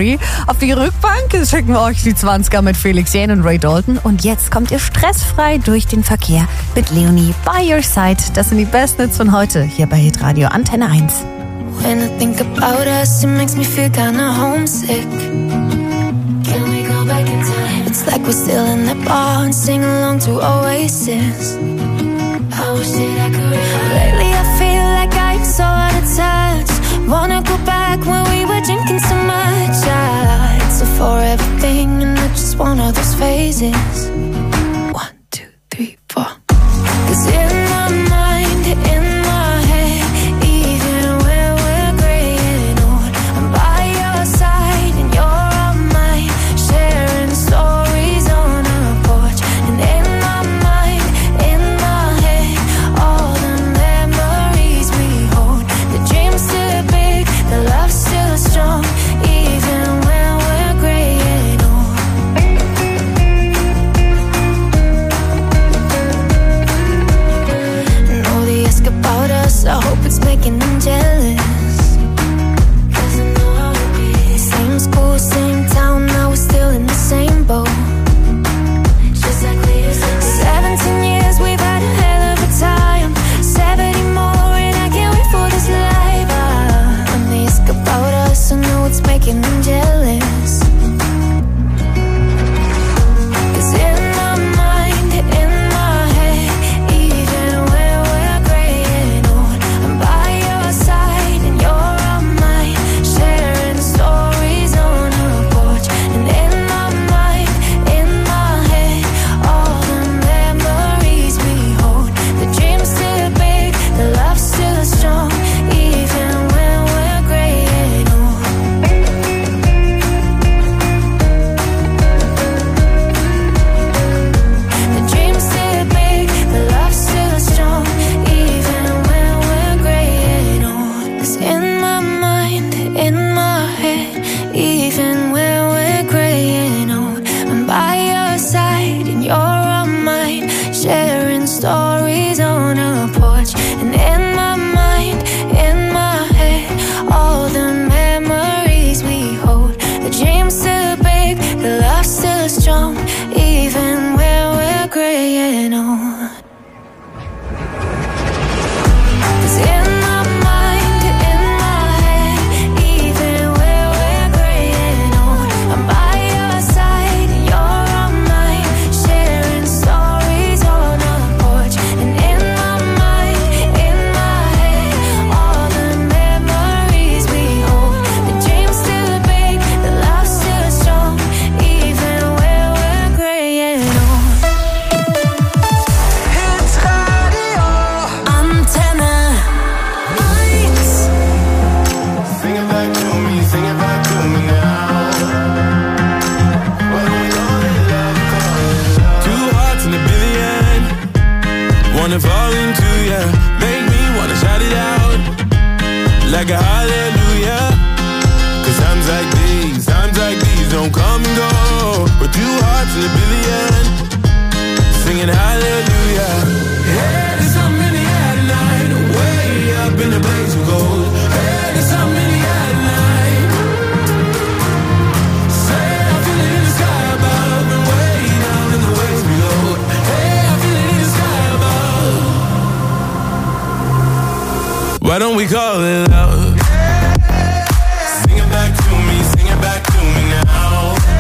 Kategorie. Auf die Rückbank schicken wir euch die 20er mit Felix Jähn und Ray Dalton. Und jetzt kommt ihr stressfrei durch den Verkehr mit Leonie by your side. Das sind die besten Hits von heute hier bei Hitradio Antenne 1. When I think about us, it makes me feel kinda homesick. Can we go back in time? It's like we're still in the bar and sing along to Oasis. I wish that I could. Lately I feel like I'm so out of touch. Wanna go back when we were drinking so much. It's a forever thing and I just want all those phases. 1, 2, 3, 4. 'Cause in my mind, in my head, even when we're graying old, I'm by your side and you're on mine, sharing stories on a porch. And in my mind, in my head, all the memories we hold. The dream's still big, the love's still strong, even when we're graying old. And all they ask about us, I hope it's making them jealous. 'Cause I know how it is. Same school, same town, now we're still in the same boat. Just like we used to be. 17 years, we've had a hell of a time. 70 more and I can't wait for this life. And they ask about us, I know it's making them jealous. 'Cause in my mind, in my head, even when we're graying old, I'm by your side and you're on mine, sharing stories on a porch. And in my mind, in my head, all the memories we hold. The dream's still big, the love's still strong, even when we're graying old. The dream's still big, the love's still strong, even when we're graying old. 'Cause in my mind, in my head, even when we're graying old, I'm by your side and you're on mine, sharing stories on a porch. And in my mind, in my head, all the memories we hold. The dream's still big, the love's still strong, even when we're graying old. 'Cause in my mind, in my head, even when we're graying old, I'm by your side and you're on mine, sharing stories on a porch. And in my mind, in my head, all the memories we hold. The dream's still big, the love's still strong, even when we're graying old. Hitradio Antenne 1. Sing it back to me, sing it back to me now. Why don't we call it love, call it love? Two hearts in a billion, wanna fall into ya, make me wanna shout it out like a hallelujah. 'Cause times like these don't come and go. But two hearts in a billion, singing hallelujah. Hey, there's something in the air tonight, way up in the blaze of gold. Hey, there's something in the air tonight. Say I feel it in the sky above and way down in the waves below. Hey, I feel it in the sky above. Why don't we call it love? Sing it back to me, sing it back to me now.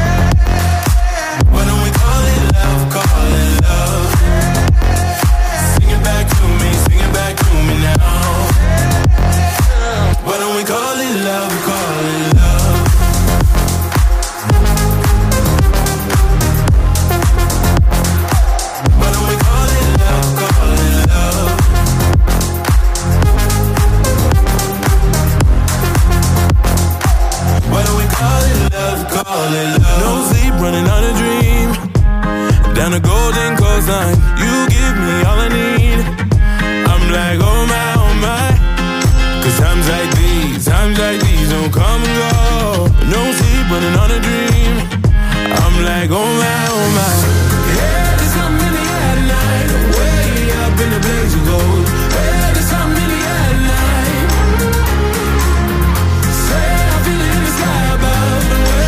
Why don't we call it love, call it love? Sing it back to me now. Why don't we call it love, call it love? Why don't we call it love, call it love? Why don't we call it love, call it love? No sleep, running on a dream, down the golden coastline. You give me all I need. I'm like, oh my, oh my. 'Cause times like these don't come and go. No sleep, running on a dream. I'm like, oh my, oh my. Yeah, there's something in the air tonight, way up in the blaze of gold. Yeah, there's something in the air tonight. Say I feel it in the sky above and way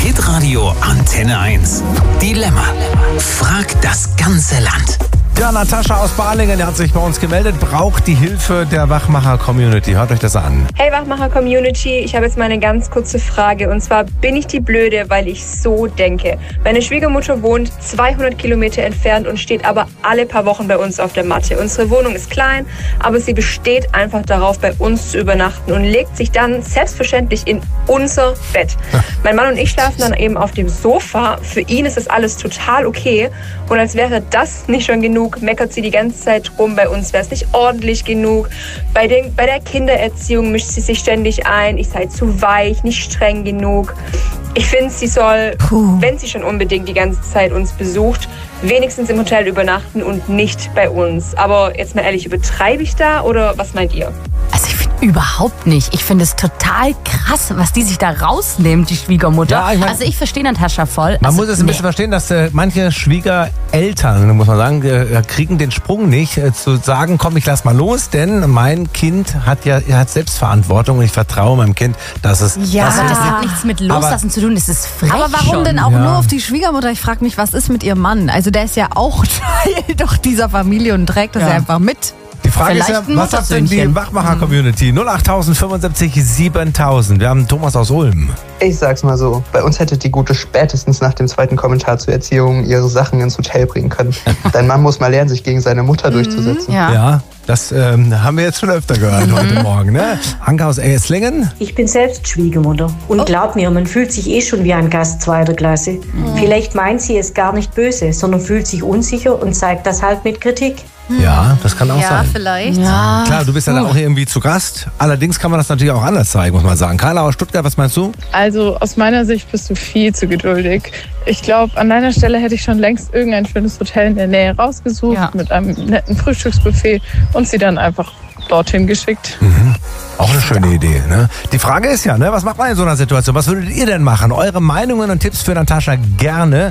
Hitradio Antenne 1. Dilemma. Fragt das ganze Land. Ja, Natascha aus Balingen hat sich bei uns gemeldet, braucht die Hilfe der Wachmacher-Community. Hört euch das an. Hey Wachmacher-Community, ich habe jetzt mal eine ganz kurze Frage. Und zwar bin ich die Blöde, weil ich so denke. Meine Schwiegermutter wohnt 200 Kilometer entfernt und steht aber alle paar Wochen bei uns auf der Matte. Unsere Wohnung ist klein, aber sie besteht einfach darauf, bei uns zu übernachten und legt sich dann selbstverständlich in unser Bett. Mein Mann und ich schlafen dann eben auf dem Sofa. Für ihn ist das alles total okay. Und als wäre das nicht schon genug, meckert sie die ganze Zeit rum, bei uns wäre es nicht ordentlich genug. Bei der Kindererziehung mischt sie sich ständig ein, ich sei zu weich, nicht streng genug. Ich finde, sie soll, wenn sie schon unbedingt die ganze Zeit uns besucht, wenigstens im Hotel übernachten und nicht bei uns. Aber jetzt mal ehrlich, übertreibe ich da oder was meint ihr? Also ich finde überhaupt nicht. Ich finde es total krass, was die sich da rausnimmt, die Schwiegermutter. Ja, ich mein, also ich verstehe Natascha voll. Man muss es ein bisschen verstehen, dass manche Schwiegereltern, muss man sagen, kriegen den Sprung nicht, zu sagen, komm, ich lass mal los, denn mein Kind hat Selbstverantwortung und ich vertraue meinem Kind, dass es... Ja, aber das hat nichts mit Loslassen zu tun, das ist frech. Aber warum denn auch nur auf die Schwiegermutter? Ich frage mich, was ist mit ihrem Mann? Also der ist ja auch Teil doch dieser Familie und trägt das ja einfach mit. Die Frage ist ja, was sagt denn die Wachmacher-Community? 08075 7000. Wir haben Thomas aus Ulm. Ich sag's mal so, bei uns hätte die Gute spätestens nach dem zweiten Kommentar zur Erziehung ihre Sachen ins Hotel bringen können. Dein Mann muss mal lernen, sich gegen seine Mutter durchzusetzen. Ja, das haben wir jetzt schon öfter gehört heute Morgen. Ne? Anke aus Esslingen. Ich bin selbst Schwiegermutter und glaub mir, man fühlt sich eh schon wie ein Gast zweiter Klasse. Vielleicht meint sie es gar nicht böse, sondern fühlt sich unsicher und zeigt das halt mit Kritik. Ja, das kann auch sein. Ja, vielleicht. Ja. Klar, du bist ja dann auch irgendwie zu Gast. Allerdings kann man das natürlich auch anders zeigen, muss man sagen. Carla aus Stuttgart, was meinst du? Also aus meiner Sicht bist du viel zu geduldig. Ich glaube, an deiner Stelle hätte ich schon längst irgendein schönes Hotel in der Nähe rausgesucht mit einem netten Frühstücksbuffet und sie dann einfach dorthin geschickt. Auch eine schöne Idee. Ne? Die Frage ist ja, ne, was macht man in so einer Situation? Was würdet ihr denn machen? Eure Meinungen und Tipps für Natascha gerne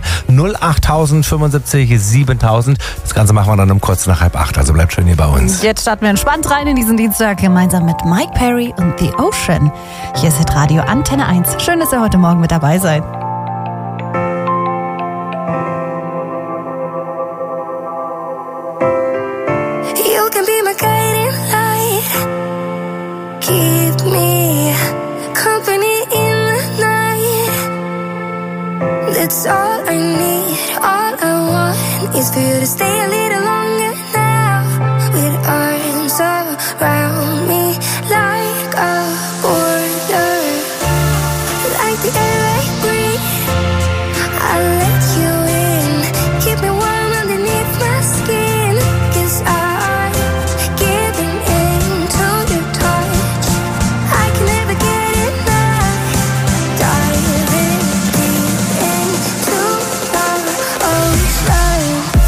08075 7000. Das Ganze machen wir dann um kurz nach 7:30. Also bleibt schön hier bei uns. Jetzt starten wir entspannt rein in diesen Dienstag gemeinsam mit Mike Perry und The Ocean. Hier ist Radio Antenne 1. Schön, dass ihr heute Morgen mit dabei seid. You can be my guiding light. Keep me company in the night. That's all I need. All I want is for you to stay a little longer now. With arms around me like a border. Like the air I breathe, I'll let you in. Keep me warm underneath my skin. 'Cause I'm giving in to your touch. I can never get enough. Diving deep into the ocean.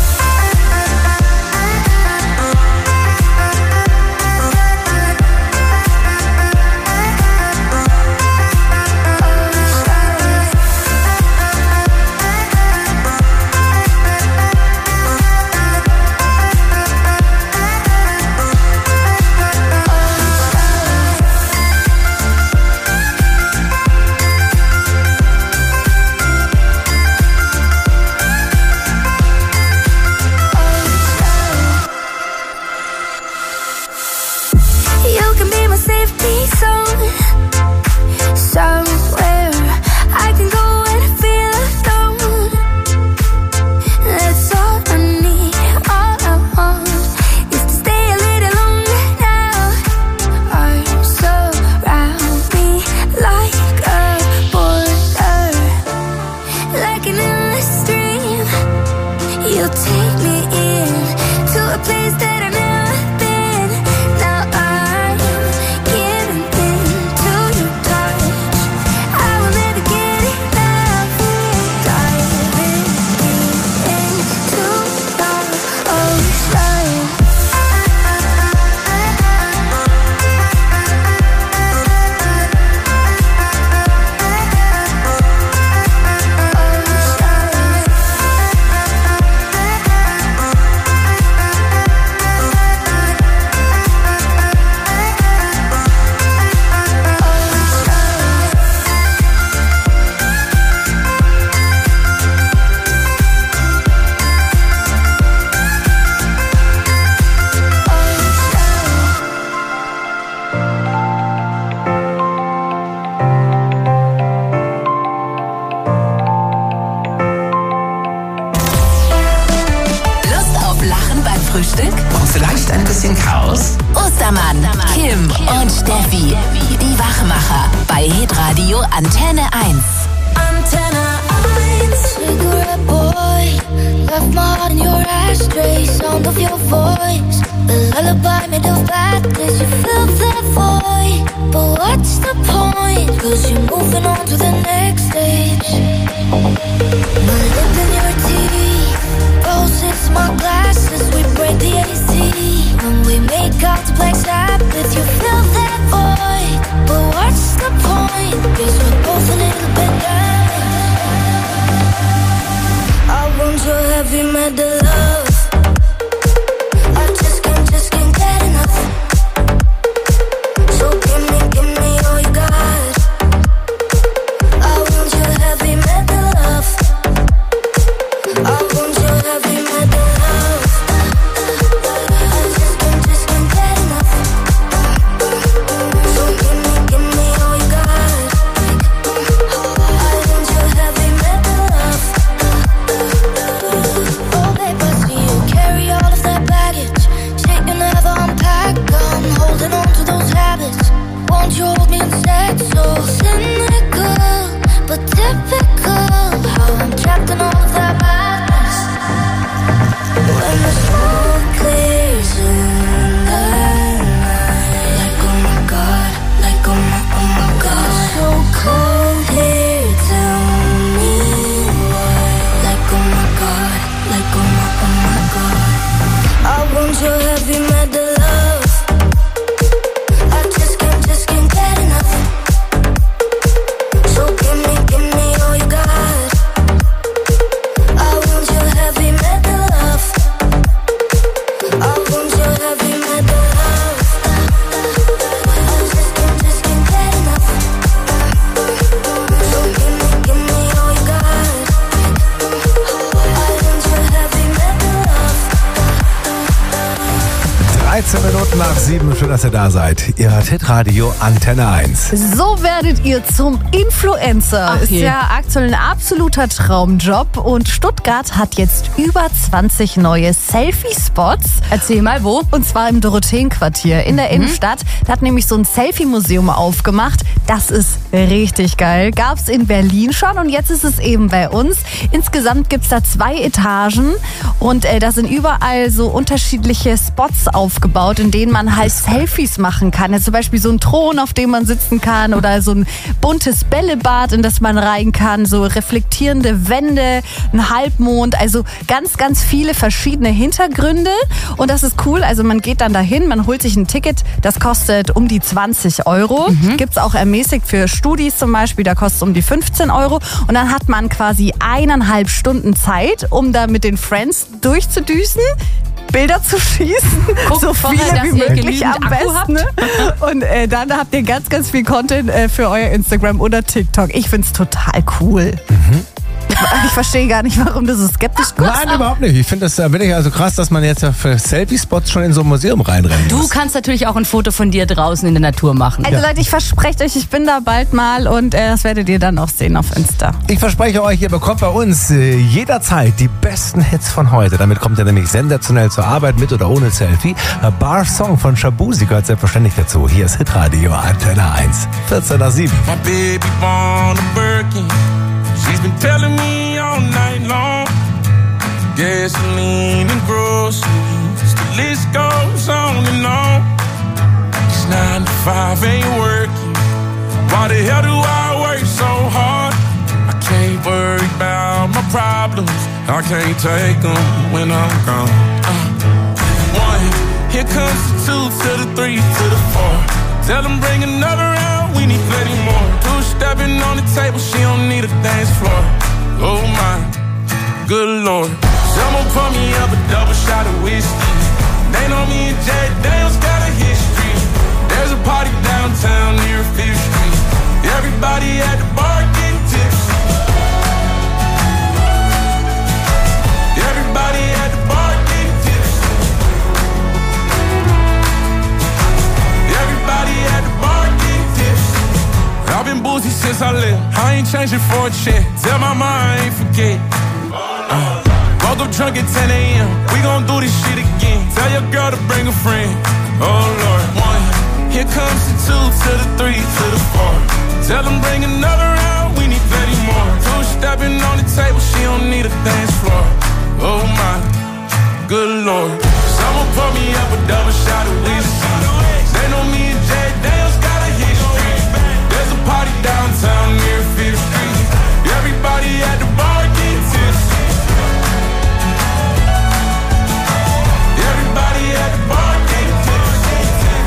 You can be my safety zone. Somewhere I can go and feel alone. That's all I need. All I want is to stay a little longer now. Arms around me like a border. Like an endless stream. You take me in to a place that I've never been. Now I'm giving in to your touch. I will never get enough. Diving deep into the ocean. Frühstück und vielleicht ein bisschen Chaos? Ostermann, Kim und Steffi, die Wachmacher bei Hitradio Antenne 1. Antenne 1. Cigarette boy, left my heart in your ashtray. Sound of your voice, the lullaby made of badness. You fill that void, but what's the point? Cause you're moving on to the next stage. My lip in your teeth, roses, my glasses. We break the AC when we make out to Black Sabbath. You fill that void, but what's the point? Cause we're both a little bit damaged. I want your heavy metal love. I just can't get enough. So give me all you got. I want your heavy metal love. I want your heavy metal love. I just can't get enough. So give me all you got. I want your heavy metal love. Oh babe, I see you carry all of that baggage. Shit you never unpack. I'm holding on to those habits. Won't you hold me instead? So cynical, but typical. How I'm trapped in all of that madness. When the smoke clears in the night, like oh my god, like oh my god. So cold here, tell me why. Like oh my god, like oh my god. I want your heavy metal love. I just can't get enough. So give me all you got. I want your heavy metal love. I want your heavy metal love. I just can't get enough. So give me all you got. I want your heavy metal love. 13 Minuten nach 7. Schön, dass ihr da seid. Ihr hört Hitradio Antenne 1. So werdet ihr zum Influencer. Ach Ist je. ja aktuell ein absoluter Traumjob. Und Stuttgart hat jetzt über 20 neue Selfie-Spots. Erzähl mal, wo? Und zwar im Dorotheenquartier in der Innenstadt. Da hat nämlich so ein Selfie-Museum aufgemacht. Das ist richtig geil. Gab's in Berlin schon und jetzt ist es eben bei uns. Insgesamt gibt's da 2 Etagen und da sind überall so unterschiedliche Spots aufgebaut, in denen man halt Selfies machen kann. Jetzt zum Beispiel so ein Thron, auf dem man sitzen kann oder so ein buntes Bällebad, in das man rein kann, so reflektierende Wände, ein Halbmond, also ganz, ganz viele verschiedene Hintergründe und das ist cool. Also man geht dann dahin, man holt sich ein Ticket, das kostet um die 20 €. Gibt's auch ermäßigt für Studis zum Beispiel, da kostet es um die 15 € und dann hat man quasi 1,5 Stunden Zeit, um da mit den Friends durchzudüsen. Bilder zu schießen, Guckt so vorher, viele dass wie ihr möglich genügend am Akku besten. Ne? Und dann habt ihr ganz, ganz viel Content für euer Instagram oder TikTok. Ich find's total cool. Ich verstehe gar nicht, warum du so skeptisch bist. Nein, überhaupt nicht. Ich finde das wirklich also krass, dass man jetzt für Selfie-Spots schon in so ein Museum reinrennen Du muss. kannst natürlich auch ein Foto von dir draußen in der Natur machen. Also Leute, ich verspreche euch, ich bin da bald mal und das werdet ihr dann auch sehen auf Insta. Ich verspreche euch, ihr bekommt bei uns jederzeit die besten Hits von heute. Damit kommt ihr nämlich sensationell zur Arbeit mit oder ohne Selfie. A Bar Song von Shabuzi gehört selbstverständlich dazu. Hier ist Hitradio Antenne 1. 14 nach 7. My baby born a Birkin. She's been telling me all night long. Gasoline and groceries, the list goes on and on. It's 9 to 5, ain't working. Why the hell do I work so hard? I can't worry about my problems. I can't take them when I'm gone. 1, here comes the 2 to the 3 to the 4. Tell them bring another round, we need plenty more. 2 stepping on the table, she don't need a dance floor. Oh my, good lord. Someone pour me up a double shot of whiskey. They know me and Jack Daniels got a history. There's a party downtown near 5th Street. Everybody at the bar getting tipsy. Everybody at the bar getting tipsy. Everybody at the bar getting tipsy. I've been boozy since I left. I ain't changing for a check. Tell my mind I ain't forget. Woke up drunk at 10 a.m. We gon' do this shit again. Tell your girl to bring a friend. Oh Lord, 1. Here comes the 2 to the 3 to the 4. Tell them bring another round, we need plenty more. 2 stepping on the table, she don't need a dance floor. Oh my, good Lord. Someone pour me up a double shot of whiskey. They know me and Jay Dale's got a history. There's a party downtown near 5th Street. Everybody at the bar get tipsy. Everybody at the bar get tipsy.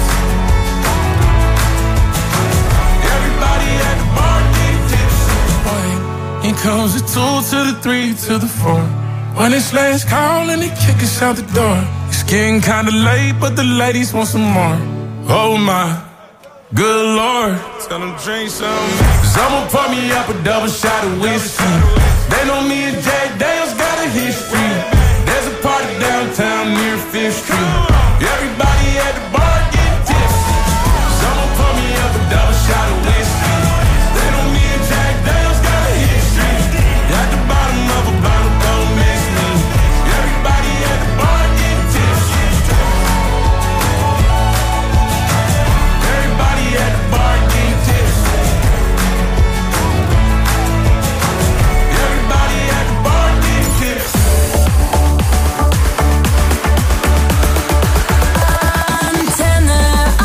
Everybody at the bar get tipsy. Here comes the 2 to the 3 to the 4. When it's last call and they kick us out the door. It's getting kinda late, but the ladies want some more. Oh my, good Lord. Tell them drink some. Someone pour me up a double shot of whiskey. They know me and Jay Dale's got a history. There's a party downtown near 5th Street. Everybody at the bar get tipsy. Someone pour me up a double shot of whiskey. They know me and Jay Dale's got a history. At the bottom of a bottle, don't miss me. Everybody at the bar get tipsy. Everybody at the bar get tipsy. Everybody at the bar get tipsy. Antenne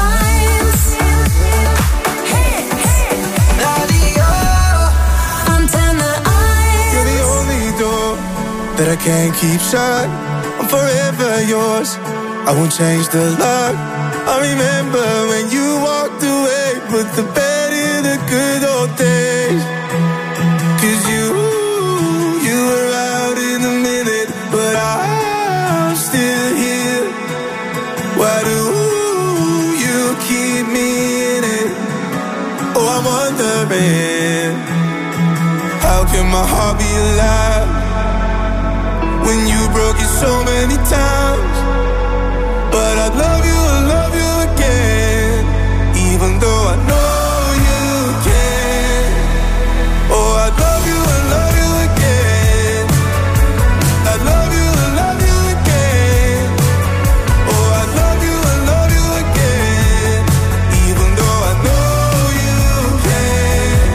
1. Radio. Antenne 1. You're the only door that I can't keep shut. I'm forever yours. I won't change the lock. I remember when you walked away, put the bed in the good old days. 'Cause you were out in a minute, but I'm still here. Why do you keep me in it? Oh, I'm wondering, how can my heart be alive when you broke it so many times? But I love you again, even though I know you can. Oh, I love you again. I love you again. Oh, I love you again, even though I know you can.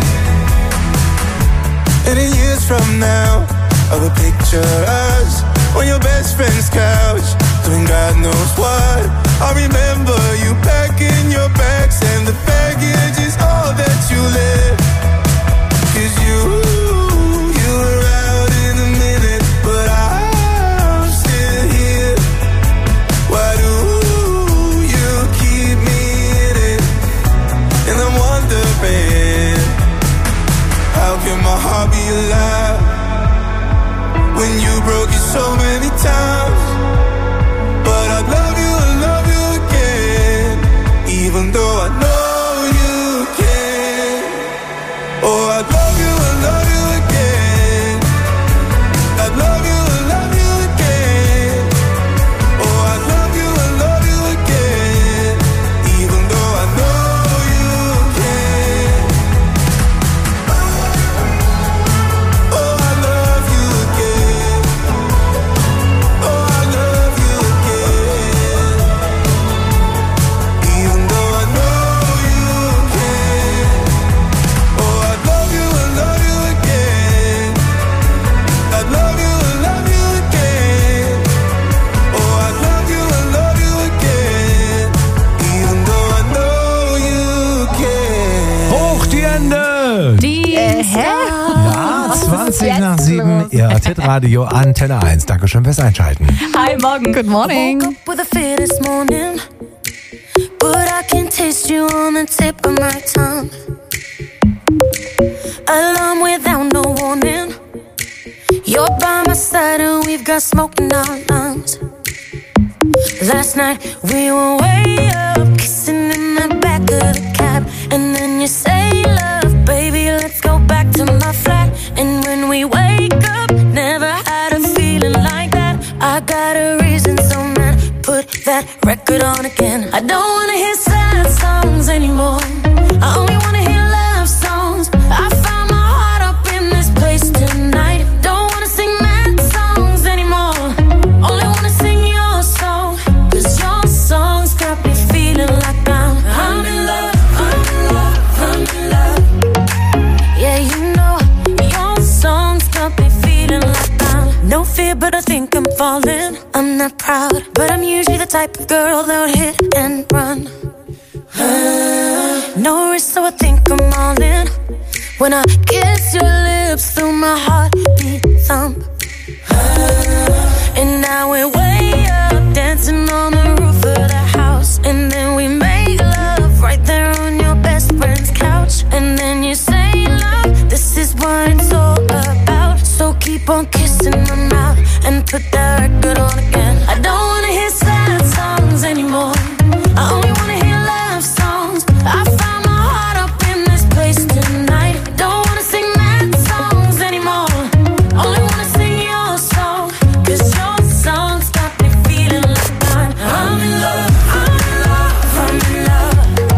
And in years from now, I will picture us on your best friend's couch, doing God knows what. I remember you packing your bags, and the baggage is all that you left. 'Cause you were out in a minute, but I'm still here. Why do you keep me in it? And I'm wondering, how can my heart be alive when you broke it so many times? But I love you again, even though I know you can. Oh, I love you again. I love you again. Oh, I love you again, even though I know you can. Oh, I love you again. Oh, I love you again, even though I know you can. Oh, I love you again. I love you again. Oh, I love you again, even though I know you can. Hoch die Hände! Ja, 20 nach 7, ihr Hitradio Antenne 1. Dankeschön fürs Einschalten. Hi, morgen. Good morning. Woke up with a fear this morning, but I can taste you on the tip of my tongue. Alarm without no warning. You're by my side and we've got smoke in our lungs. Last night we were way up, kissing in the back of the cab, and then you say, love, baby, let's go back to my flat. And when we wake up, never had a feeling like that. I got a reason, so man, put that record on again. I don't wanna hear sad songs anymore. I only wanna hear love songs. I found my heart up in this place tonight. Don't wanna sing mad songs anymore. no fear, but I think I'm falling. I'm not proud, but I'm usually the type of girl that would hit and run. No risk, so I think I'm all in. When I kiss your lips through my heartbeat thump. And now we're way up, dancing on the roof of the house. And then we make love right there on your best friend's couch. And then you say, love, this is what it's all about. So keep on kissing my mouth and put that record on again. I don't wanna hear sad songs anymore. I only wanna hear love songs. I found my heart up in this place tonight. I don't wanna sing mad songs anymore. Only wanna sing your song. 'Cause your songs got me feeling like I'm in love, I'm in love, I'm in love.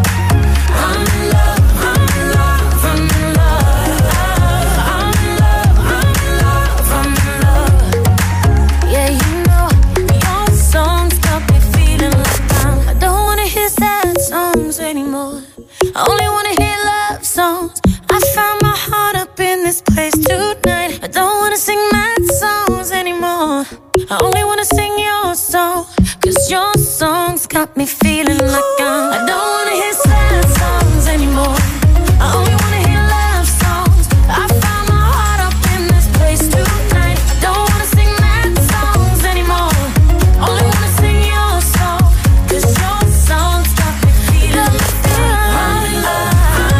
I'm in love, I'm in love, I'm in love. I'm in love, I'm in love, I'm in love. Yeah, you know, your songs got me feeling like I don't wanna hear sad songs anymore. I only wanna hear love songs. I found my heart up in this place tonight. I don't wanna sing mad songs anymore. I only wanna sing your song. 'Cause your songs got me feeling like I don't wanna hear sad songs anymore. I only wanna hear love songs. I found my heart up in this place tonight. I don't wanna sing mad songs anymore. Only wanna sing your song. 'Cause your songs got me feeling like I'm in love,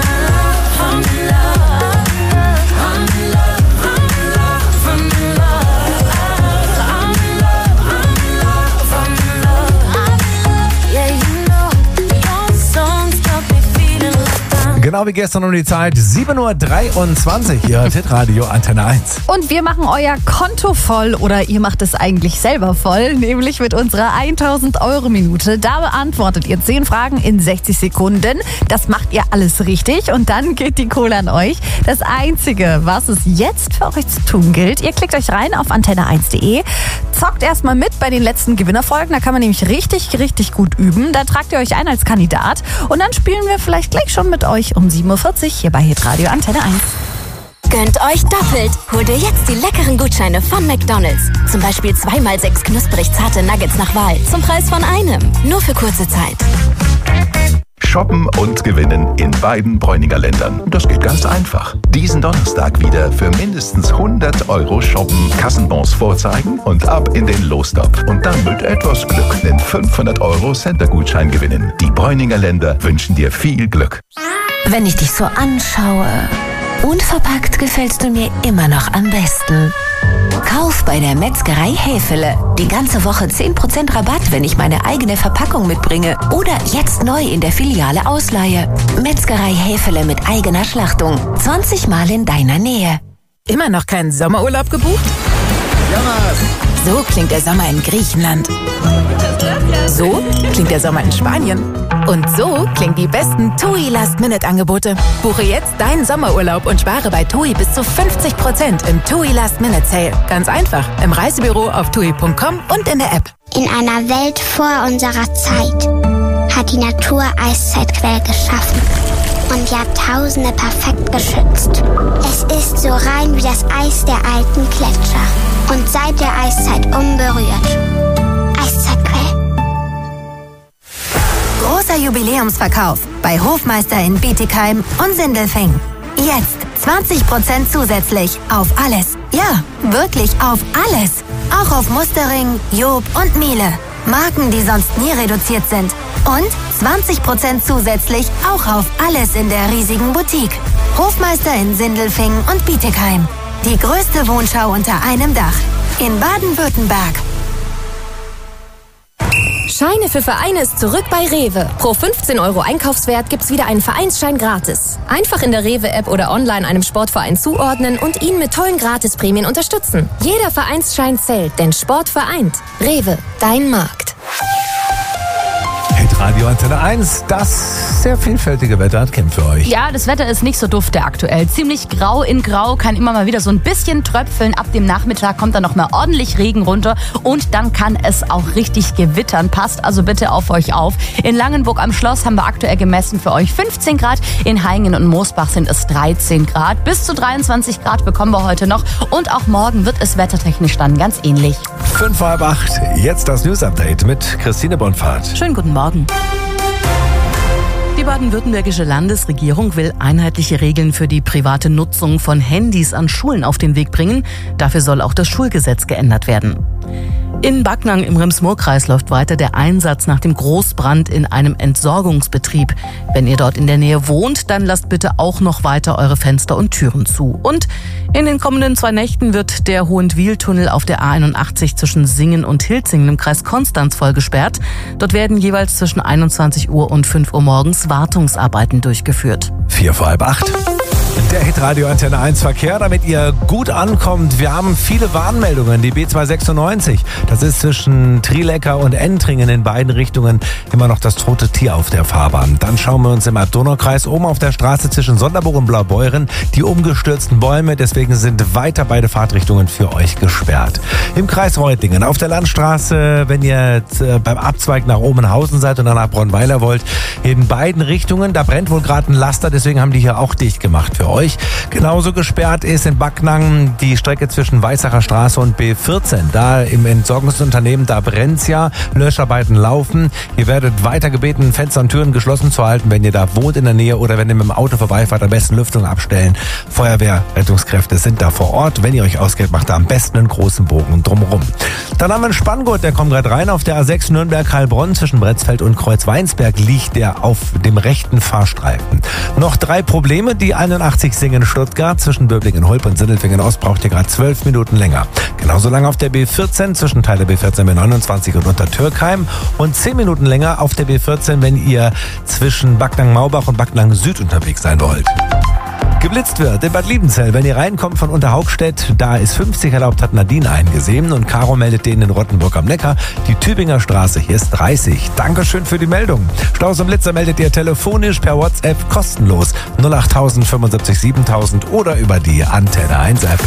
I'm in love, I'm in love, I'm in love, I'm in love, I'm in love, I'm in love, I'm in love. Yeah, you know, your songs got me feeling like Genau wie gestern um die Zeit, 7:23 Uhr, ihr hört Hitradio Antenne 1. Und wir machen euer Konto voll oder ihr macht es eigentlich selber voll, nämlich mit unserer 1000-Euro-Minute. Da beantwortet ihr 10 Fragen in 60 Sekunden. Das macht ihr alles richtig und dann geht die Kohle an euch. Das Einzige, was es jetzt für euch zu tun gilt, ihr klickt euch rein auf antenne1.de, zockt erstmal mit bei den letzten Gewinnerfolgen. Da kann man nämlich richtig, richtig gut üben. Da tragt ihr euch ein als Kandidat und dann spielen wir vielleicht gleich schon mit euch um 7:40 Uhr hier bei Hitradio Antenne 1. Gönnt euch doppelt. Holt ihr jetzt die leckeren Gutscheine von McDonald's. Zum Beispiel 2x6 knusprig zarte Nuggets nach Wahl. Zum Preis von einem. Nur für kurze Zeit. Shoppen und gewinnen in beiden Bräuninger Ländern. Das geht ganz einfach. Diesen Donnerstag wieder für mindestens 100 Euro shoppen, Kassenbons vorzeigen und ab in den Lostopf. Und dann mit etwas Glück den 500 Euro Center-Gutschein gewinnen. Die Bräuninger Länder wünschen dir viel Glück. Wenn ich dich so anschaue, unverpackt gefällst du mir immer noch am besten. Kauf bei der Metzgerei Häfele. Die ganze Woche 10% Rabatt, wenn ich meine eigene Verpackung mitbringe. Oder jetzt neu in der Filiale ausleihe. Metzgerei Häfele mit eigener Schlachtung. 20 Mal in deiner Nähe. Immer noch keinen Sommerurlaub gebucht? So klingt der Sommer in Griechenland. So klingt der Sommer in Spanien. Und so klingen die besten TUI Last-Minute-Angebote. Buche jetzt deinen Sommerurlaub und spare bei TUI bis zu 50% im TUI Last-Minute-Sale. Ganz einfach. Im Reisebüro auf TUI.com und in der App. In einer Welt vor unserer Zeit hat die Natur Eiszeitquellen geschaffen und Jahrtausende perfekt geschützt. Es ist so rein wie das Eis der alten Gletscher und seit der Eiszeit unberührt. Eiszeitquell. Großer Jubiläumsverkauf bei Hofmeister in Bietigheim und Sindelfingen. Jetzt 20% zusätzlich auf alles. Ja, wirklich auf alles. Auch auf Mustering, Job und Miele. Marken, die sonst nie reduziert sind. Und 20% zusätzlich auch auf alles in der riesigen Boutique. Hofmeister in Sindelfingen und Bietigheim. Die größte Wohnschau unter einem Dach. In Baden-Württemberg. Scheine für Vereine ist zurück bei Rewe. Pro 15 Euro Einkaufswert gibt's wieder einen Vereinsschein gratis. Einfach in der Rewe-App oder online einem Sportverein zuordnen und ihn mit tollen Gratisprämien unterstützen. Jeder Vereinsschein zählt, denn Sport vereint. Rewe, dein Markt. Radio Antenne 1, das sehr vielfältige Wetter hat Kim für euch. Ja, das Wetter ist nicht so dufte aktuell. Ziemlich grau in grau, kann immer mal wieder so ein bisschen tröpfeln. Ab dem Nachmittag kommt dann noch mal ordentlich Regen runter und dann kann es auch richtig gewittern. Passt also bitte auf euch auf. In Langenburg am Schloss haben wir aktuell gemessen für euch 15 Grad. In Haingen und Moosbach sind es 13 Grad. Bis zu 23 Grad bekommen wir heute noch. Und auch morgen wird es wettertechnisch dann ganz ähnlich. 7:55, jetzt das News-Update mit Christine Bonfahrt. Schönen guten Morgen. Die baden-württembergische Landesregierung will einheitliche Regeln für die private Nutzung von Handys an Schulen auf den Weg bringen. Dafür soll auch das Schulgesetz geändert werden. In Backnang im Rems-Murr-Kreis läuft weiter der Einsatz nach dem Großbrand in einem Entsorgungsbetrieb. Wenn ihr dort in der Nähe wohnt, dann lasst bitte auch noch weiter eure Fenster und Türen zu. Und in den kommenden 2 Nächten wird der Hohenwiehl-Tunnel auf der A81 zwischen Singen und Hilzingen im Kreis Konstanz voll gesperrt. Dort werden jeweils zwischen 21 Uhr und 5 Uhr morgens Wartungsarbeiten durchgeführt. 7:45. Der Hitradio Antenne 1 Verkehr, damit ihr gut ankommt. Wir haben viele Warnmeldungen. Die B296, das ist zwischen Trilecker und Entringen in beiden Richtungen immer noch das tote Tier auf der Fahrbahn. Dann schauen wir uns im Donau-Kreis oben auf der Straße zwischen Sonderburg und Blaubeuren die umgestürzten Bäume. Deswegen sind weiter beide Fahrtrichtungen für euch gesperrt. Im Kreis Reutlingen auf der Landstraße, wenn ihr beim Abzweig nach Omenhausen seid und dann nach Bronnweiler wollt, in beiden Richtungen, da brennt wohl gerade ein Laster, deswegen haben die hier auch dicht gemacht für euch. Genauso gesperrt ist in Backnang die Strecke zwischen Weißacher Straße und B14. Da im Entsorgungsunternehmen, da brennt's ja. Löscharbeiten laufen. Ihr werdet weiter gebeten, Fenster und Türen geschlossen zu halten, wenn ihr da wohnt in der Nähe oder wenn ihr mit dem Auto vorbeifahrt, am besten Lüftung abstellen. Feuerwehr, Rettungskräfte sind da vor Ort. Wenn ihr euch auskennt, macht da am besten einen großen Bogen drumherum. Dann haben wir einen Spanngurt, der kommt gerade rein. Auf der A6 Nürnberg-Heilbronn zwischen Bretzfeld und Kreuzweinsberg liegt der auf dem rechten Fahrstreifen. Noch 3 Probleme. Die 81 Singen-Stuttgart zwischen Böblingen-Hulp und Sindelfingen-Ost braucht ihr gerade 12 Minuten länger. Genauso lange auf der B14 zwischen Teile B14 B29 und Untertürkheim und 10 Minuten länger auf der B14, wenn ihr zwischen Backnang-Maubach und Backnang-Süd unterwegs sein wollt. Geblitzt wird in Bad Liebenzell. Wenn ihr reinkommt von Unterhaugstedt, da ist 50 erlaubt, hat Nadine eingesehen. Und Caro meldet denen in Rottenburg am Neckar. Die Tübinger Straße, hier ist 30. Dankeschön für die Meldung. Staus und Blitzer meldet ihr telefonisch per WhatsApp kostenlos 08000 75 7000 oder über die Antenne 1 App.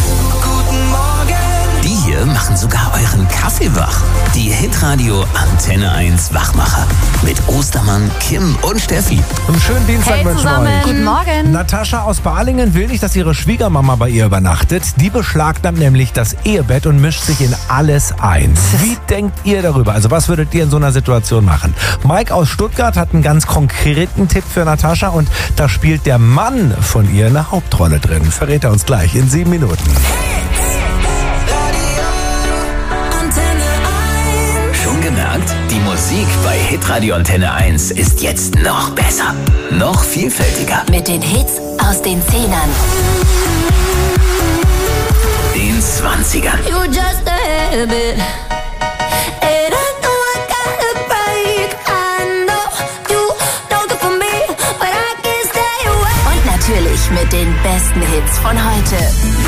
Die hier machen sogar euren Kaffee wach. Die Hitradio Antenne 1 Wachmacher. Mit Ostermann, Kim und Steffi. Einen schönen Dienstag Hey wünschen wir zusammen. euch. Guten Morgen. Natascha aus Balingen will nicht, dass ihre Schwiegermama bei ihr übernachtet. Die beschlagnahmt nämlich das Ehebett und mischt sich in alles ein. Wie denkt ihr darüber? Also was würdet ihr in so einer Situation machen? Mike aus Stuttgart hat einen ganz konkreten Tipp für Natascha und da spielt der Mann von ihr eine Hauptrolle drin. Verrät er uns gleich in 7 Minuten. Schon gemerkt? Die Musik bei Hitradio Antenne 1 ist jetzt noch besser. Noch vielfältiger. Mit den Hits aus den 10ern. Den 20ern. You just a habit. And I know I gotta break. I know you don't good for me, but I can't stay away. Und natürlich mit den besten Hits von heute.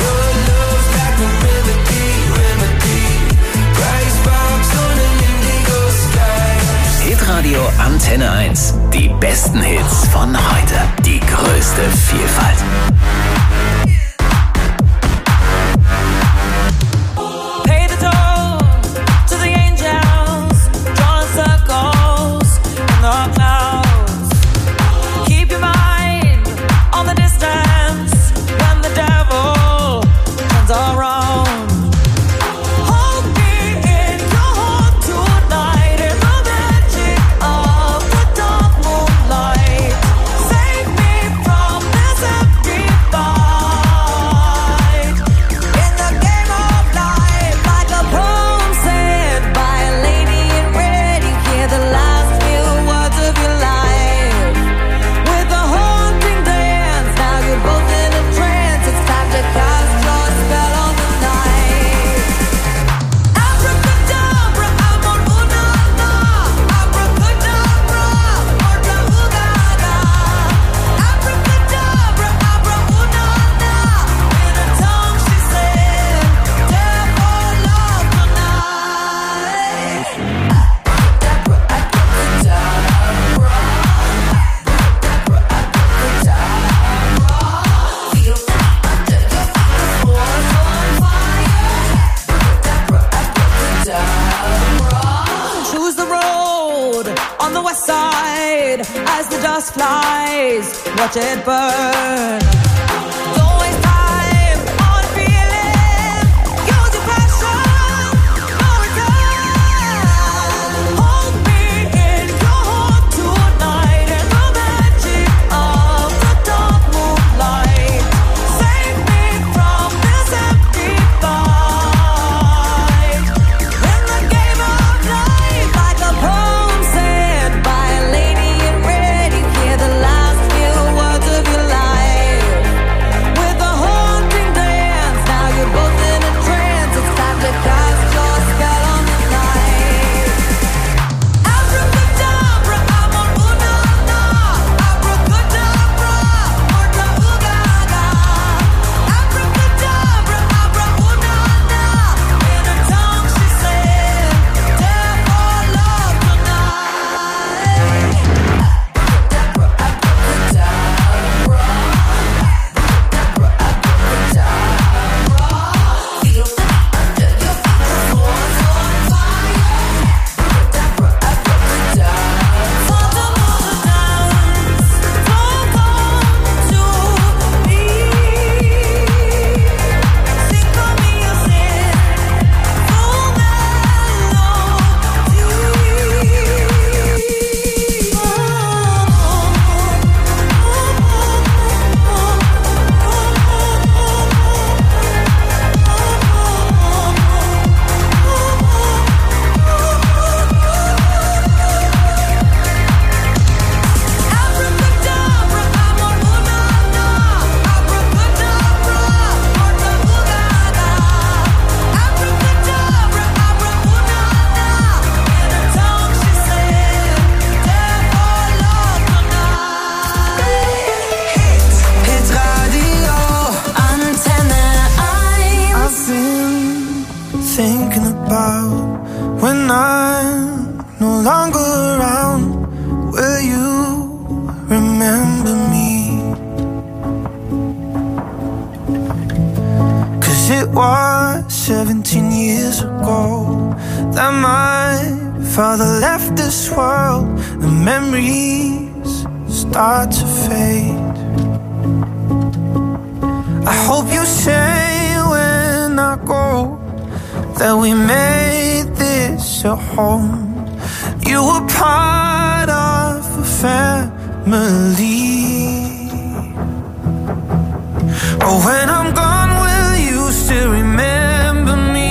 Hitradio Antenne 1. Die besten Hits von heute. Die größte Vielfalt. Pay the toll to the angels, drawing circles in the clouds. Keep your mind on the distance when the devil turns around. Hold me in your heart tonight in the magic of the dark moonlight. Save me from this empty thought. my side as the dust flies. Watch it burn. Don't waste time on feeling. Use your passion. No return. Hold me in your heart tonight in the magic of the dark moonlight. Save me from this empty fight. In the game of life, like a poem said by a lady in red, you hear the last few words of your life. With a haunting dance, now you're both in a trance. It's time to cast your spell on the night. Abracadabra, I'm on una-na. Abracadabra, orta-ooga-ga. Abracadabra, abra-una-na. In her tongue she said, "Death or love tonight." Hit Radio Antenne 1. I've been thinking about when I'm no longer around. Will you remember me? 'Cause it was 17 years ago that my father left this world. The memories start to fade. I hope you say when I go that we made this a home. You were part of a family. Oh, when I'm gone, will you still remember me?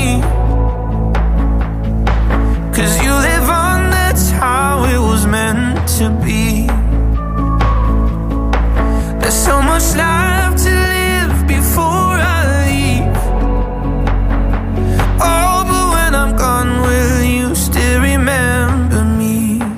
'Cause you live on, that's how it was meant to be. There's so much life to live before I leave. Oh, but when I'm gone, will you still remember me?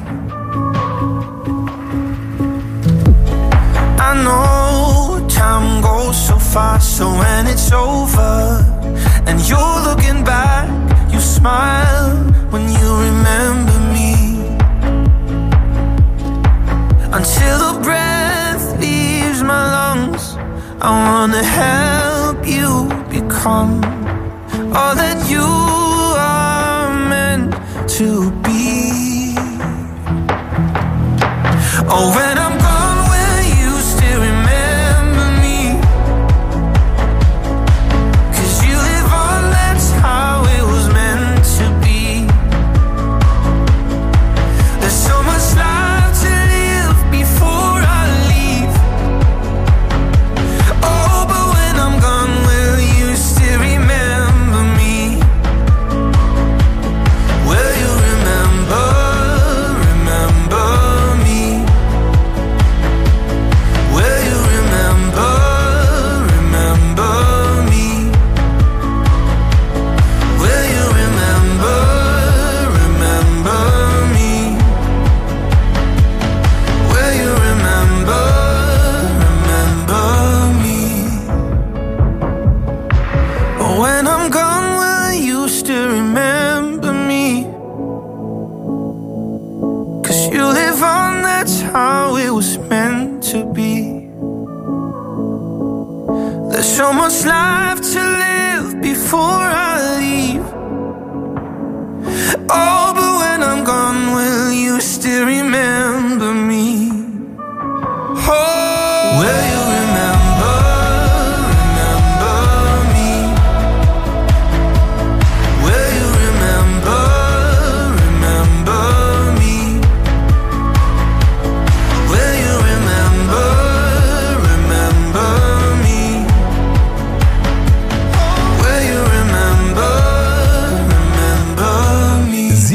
I know time goes so fast, so when it's over and you're looking back, you smile when you remember me. Until the breath leaves my lungs, I wanna help you become all that you are meant to be. Oh, when I'm gone, will you still remember me? 'Cause you live on, that's how it was meant to be. There's so much life to live before I leave. Oh, but when I'm gone, will you still remember me? Will you remember me? Will you remember me? Will you remember me? Will you remember me? When I'm gone, will you still remember me? 'Cause you live on, that's how it was meant to be. There's so much life to live before I leave. Oh, but when I'm gone, will you still remember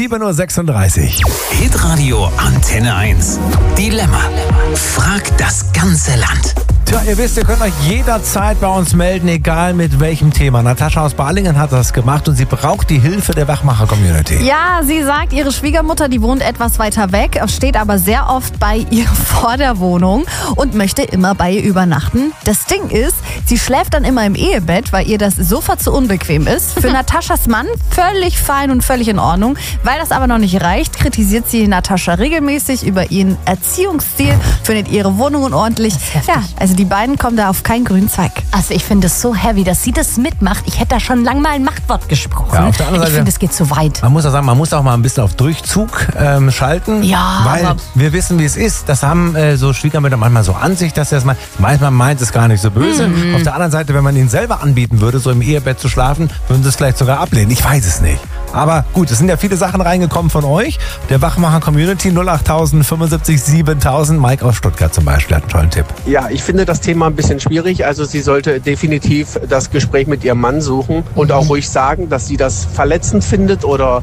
7:36 Uhr. Hitradio Antenne 1. Dilemma. Frag das ganze Land. Tja, ihr wisst, ihr könnt euch jederzeit bei uns melden, egal mit welchem Thema. Natascha aus Balingen hat das gemacht und sie braucht die Hilfe der Wachmacher-Community. Ja, sie sagt, ihre Schwiegermutter, die wohnt etwas weiter weg, steht aber sehr oft bei ihr vor der Wohnung und möchte immer bei ihr übernachten. Das Ding ist, sie schläft dann immer im Ehebett, weil ihr das Sofa zu unbequem ist. Für Nataschas Mann völlig fein und völlig in Ordnung. Weil das aber noch nicht reicht, kritisiert sie Natascha regelmäßig über ihren Erziehungsstil, findet ihre Wohnung unordentlich. Ja, also die beiden kommen da auf keinen grünen Zweig. Also ich finde es so heavy, dass sie das mitmacht. Ich hätte da schon lange mal ein Machtwort gesprochen. Ja, auf der anderen ich Seite, finde, es geht zu weit. Man muss auch sagen, man muss auch mal ein bisschen auf Durchzug schalten. Ja, weil aber wir wissen, wie es ist. Das haben so Schwiegermütter manchmal so an sich, dass manchmal meint es gar nicht so böse. Auf der anderen Seite, wenn man ihnen selber anbieten würde, so im Ehebett zu schlafen, würden sie es vielleicht sogar ablehnen. Ich weiß es nicht. Aber gut, es sind ja viele Sachen reingekommen von euch. Der Wachmacher-Community 08000 75 7000. Mike aus Stuttgart zum Beispiel hat einen tollen Tipp. Ja, ich finde das Thema ein bisschen schwierig. Also sie sollte definitiv das Gespräch mit ihrem Mann suchen und auch ruhig sagen, dass sie das verletzend findet oder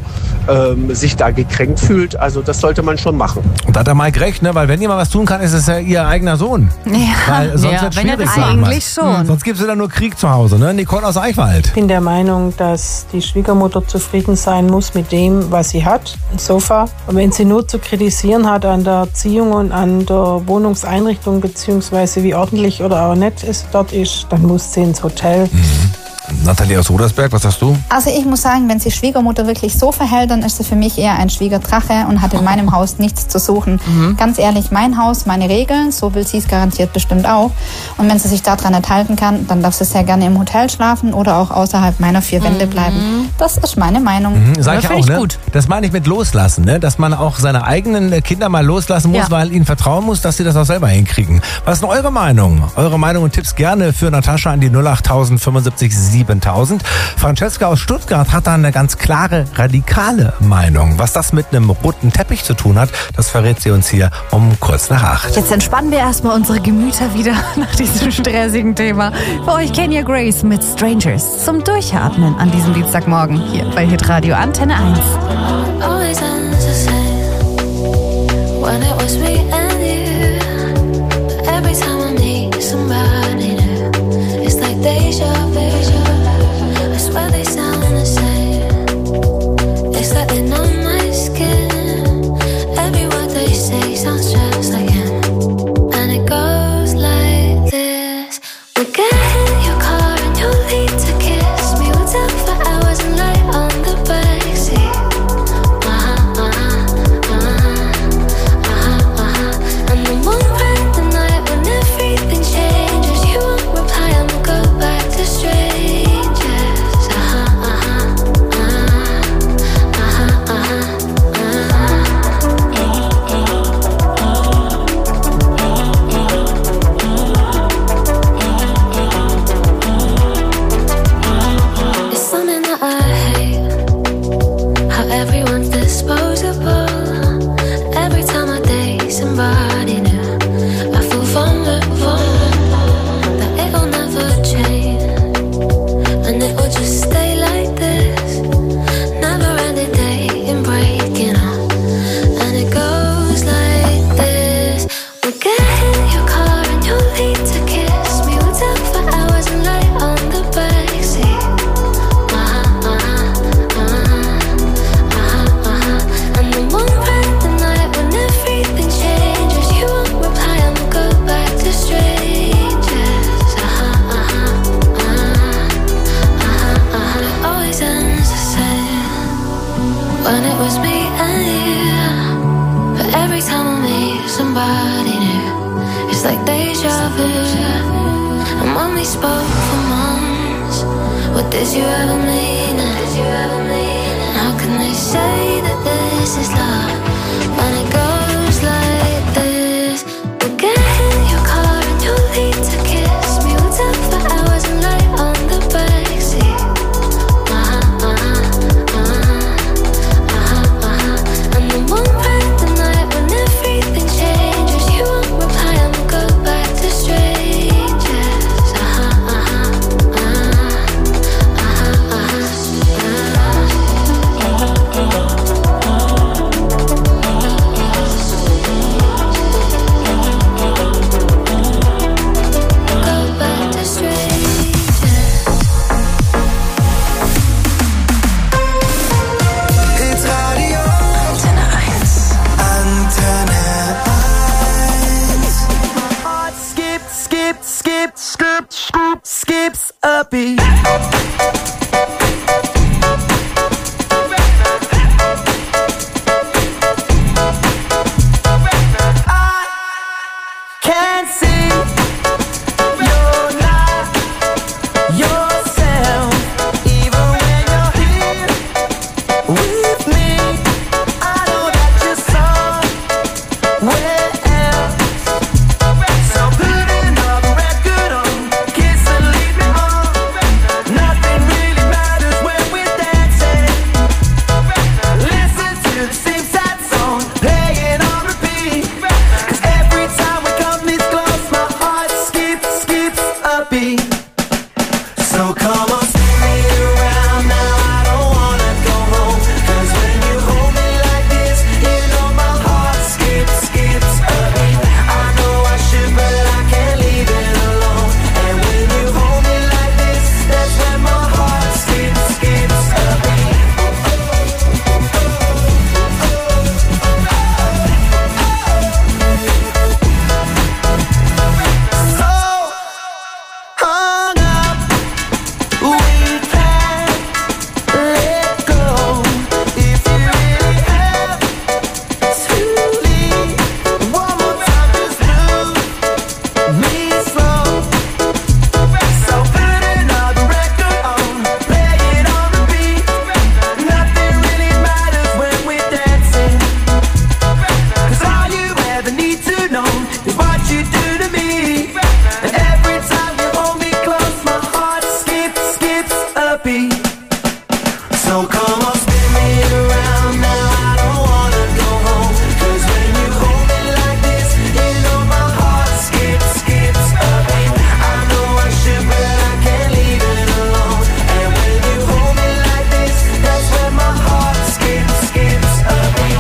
sich da gekränkt fühlt. Also das sollte man schon machen. Und da hat der Mike recht, ne? Weil wenn jemand was tun kann, ist es ja ihr eigener Sohn. Ja, weil sonst wird es schwierig. eigentlich schon. Sonst gibt es ja nur Krieg zu Hause. Ne? Nicole aus Eichwald. Ich bin der Meinung, dass die Schwiegermutter zufrieden sein muss mit dem, was sie hat, ein Sofa. Und wenn sie nur zu kritisieren hat an der Erziehung und an der Wohnungseinrichtung, beziehungsweise wie ordentlich oder auch nett es dort ist, dann muss sie ins Hotel. Nathalie aus Rudersberg, was sagst du? Also ich muss sagen, wenn sich Schwiegermutter wirklich so verhält, dann ist sie für mich eher ein Schwiegerdrache und hat in meinem Haus nichts zu suchen. Ganz ehrlich, mein Haus, meine Regeln, so will sie es garantiert bestimmt auch. Und wenn sie sich daran nicht halten kann, dann darf sie sehr gerne im Hotel schlafen oder auch außerhalb meiner vier Wände bleiben. Das ist meine Meinung. Sag ich auch, ne? Gut. Das meine ich mit loslassen, ne? Dass man auch seine eigenen Kinder mal loslassen muss, weil ihnen vertrauen muss, dass sie das auch selber hinkriegen. Was ist denn eure Meinung? Eure Meinung und Tipps gerne für Natascha an die 08000 75 7000. Francesca aus Stuttgart hat da eine ganz klare, radikale Meinung. Was das mit einem roten Teppich zu tun hat, das verrät sie uns hier um kurz nach 8. Jetzt entspannen wir erstmal unsere Gemüter wieder nach diesem stressigen Thema. Für euch Kenya Grace mit Strangers zum Durchatmen an diesem Dienstagmorgen hier bei Hitradio Antenne 1. Always ends the same when it was me and you. But every time I need somebody new, it's like deja vu. I swear they sound the same. It's like they know my skin. Every word they say sounds just like him. And it goes like this. We get in your car and you lead to kiss me. We'll talk for hours and lie on the backseat. And the moon bright the night when everything changes. You won't reply and we'll go back to strangers. It's something that I hate, how everyone's disposable. Every time I date somebody new, I feel vulnerable, that it'll never change, and it will just stay like this. Never ending dating, breaking up, and it goes like this. We get in your car and you lead to kiss me. We'll talk for hours and lie on the backseat. And the moon bright the night when everything changes. You won't reply and we'll go back to strangers. It always ends the same when it was me and you. But every time I meet somebody new, it's like deja vu. And when we spoke for months, what did you ever mean? And how can they say that this is love when it goes like this? We get in your car and you lead to kiss me. We'll talk for hours and lie on the backseat. And the moon bright the night when everything changes. You won't reply and we'll go back to strangers. So come on, spin me around now. I don't wanna go home. 'Cause when you hold me like this, you know my heart skips a beat. I know I should, but I can't leave it alone. And when you hold me like this, that's when my heart skips a beat.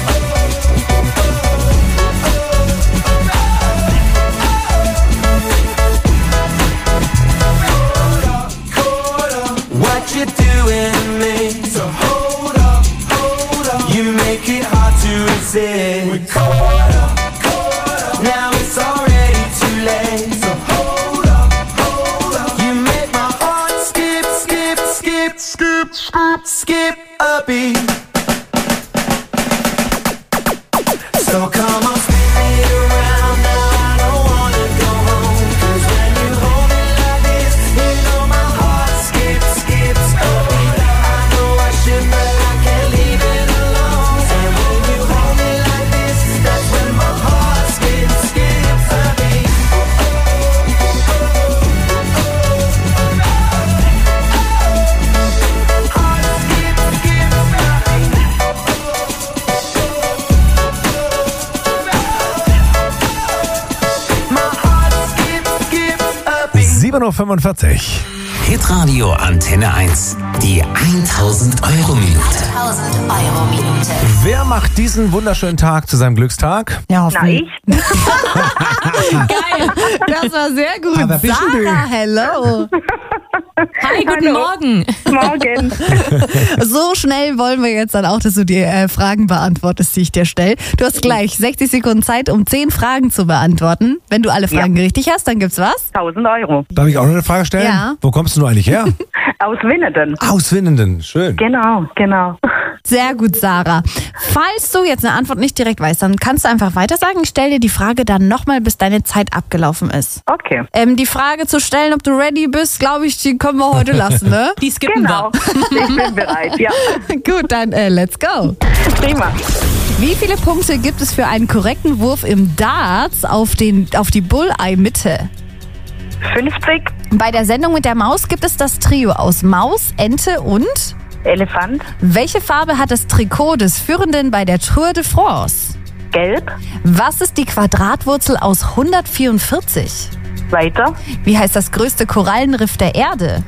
What you doing to me? So hold up. You make it hard to resist. We're caught up. Now it's already too late. So hold up. You make my heart skip a beat. So come on, spin me around now. I don't wanna go home. 'Cause when you hold me like this, you know my heart skips a beat. I know I should, but I can't leave it alone. And when you hold me like this, that's when my heart skips a beat. Uhr. Hitradio Antenne 1. Die 1000-Euro-Minute. 1000-Euro-Minute. Wer macht diesen wunderschönen Tag zu seinem Glückstag? Ja, hoffentlich. Geil. Das war sehr gut. Aber bist du? Sarah, hello. Hi, guten Morgen. Morgen. So schnell wollen wir jetzt dann auch, dass du die Fragen beantwortest, die ich dir stelle. Du hast gleich 60 Sekunden Zeit, um 10 Fragen zu beantworten. Wenn du alle Fragen richtig hast, dann gibt's was? 1000 Euro. Darf ich auch noch eine Frage stellen? Ja. Wo kommst du eigentlich her? Aus Winnenden. Aus Winnenden, schön. Genau. Sehr gut, Sarah. Falls du jetzt eine Antwort nicht direkt weißt, dann kannst du einfach weiter sagen. Ich stelle dir die Frage dann nochmal, bis deine Zeit abgelaufen ist. Okay. Die Frage zu stellen, ob du ready bist, glaube ich, die können wir heute lassen, ne? Die skippen Genau. Ich bin bereit, ja. Gut, dann let's go. Prima. Wie viele Punkte gibt es für einen korrekten Wurf im Darts auf die Bullseye-Mitte? 50. Bei der Sendung mit der Maus gibt es das Trio aus Maus, Ente und Elefant. Welche Farbe hat das Trikot des Führenden bei der Tour de France? Gelb. Was ist die Quadratwurzel aus 144? Weiter. Wie heißt das größte Korallenriff der Erde?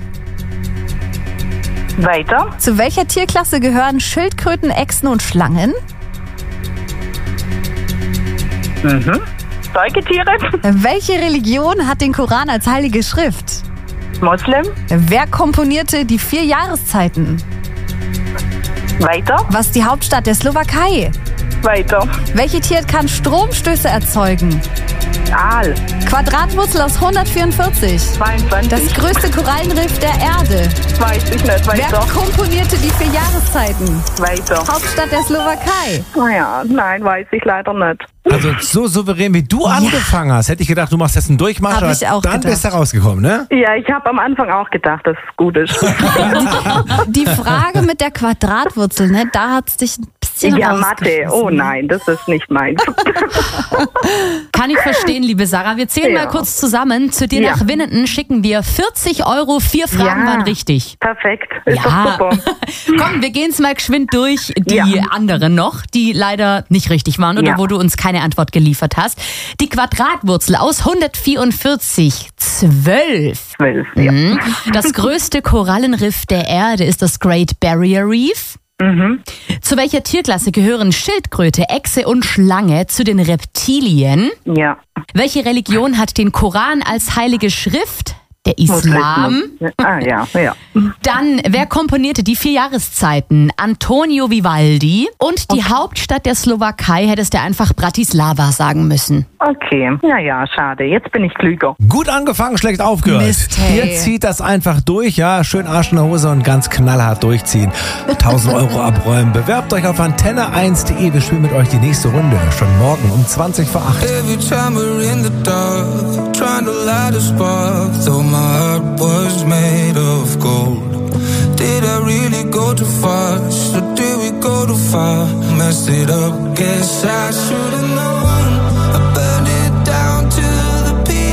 Weiter. Zu welcher Tierklasse gehören Schildkröten, Echsen und Schlangen? Säugetiere. Welche Religion hat den Koran als heilige Schrift? Moslem. Wer komponierte die 4 Jahreszeiten? Weiter. Was ist die Hauptstadt der Slowakei? Weiter. Welche Tier kann Stromstöße erzeugen? Aal. Quadratwurzel aus 144. 22. Das größte Korallenriff der Erde. Weiß ich nicht. Wer Weiter. komponierte die 4 Jahreszeiten? Weiter. Hauptstadt der Slowakei. Naja, nein, weiß ich leider nicht. Also so souverän wie du angefangen hast, hätte ich gedacht, du machst jetzt einen Durchmarsch, Hab ich auch dann gedacht. bist du rausgekommen, ne? Ja, ich habe am Anfang auch gedacht, dass es gut ist. Die Frage mit der Quadratwurzel, ne, da hat es dich ein bisschen Ja, Mathe. rausgeschossen. Oh nein, das ist nicht meins. Kann ich verstehen, liebe Sarah. Wir zählen Ja. mal kurz zusammen. Zu dir Ja. nach Winnenden schicken wir 40 Euro. 4 Fragen waren richtig. Perfekt. Ist doch super. Komm, wir gehen es mal geschwind durch. Die Ja. anderen noch, die leider nicht richtig waren oder Ja. wo du uns keine Antwort geliefert hast. Die Quadratwurzel aus 144, 12. 12, ja. Das größte Korallenriff der Erde ist das Great Barrier Reef. Zu welcher Tierklasse gehören Schildkröte, Echse und Schlange? Zu den Reptilien. Ja. Welche Religion hat den Koran als heilige Schrift? Der Islam. Ah, ja. Dann, wer komponierte die 4 Jahreszeiten? Antonio Vivaldi. Und die Hauptstadt der Slowakei hättest du einfach Bratislava sagen müssen. Okay. Ja, schade. Jetzt bin ich klüger. Gut angefangen, schlecht aufgehört. Mist, hey. Ihr zieht das einfach durch, ja. Schön Arsch in der Hose und ganz knallhart durchziehen. 1000 Euro abräumen. Bewerbt euch auf antenne1.de. Wir spielen mit euch die nächste Runde. Schon morgen um 20 vor 8. Every time we're in the dark, trying to light a spark, though my heart was made of gold. Did I really go too fast, or did we go too far? Messed it up, guess I should've known. I burned it down to the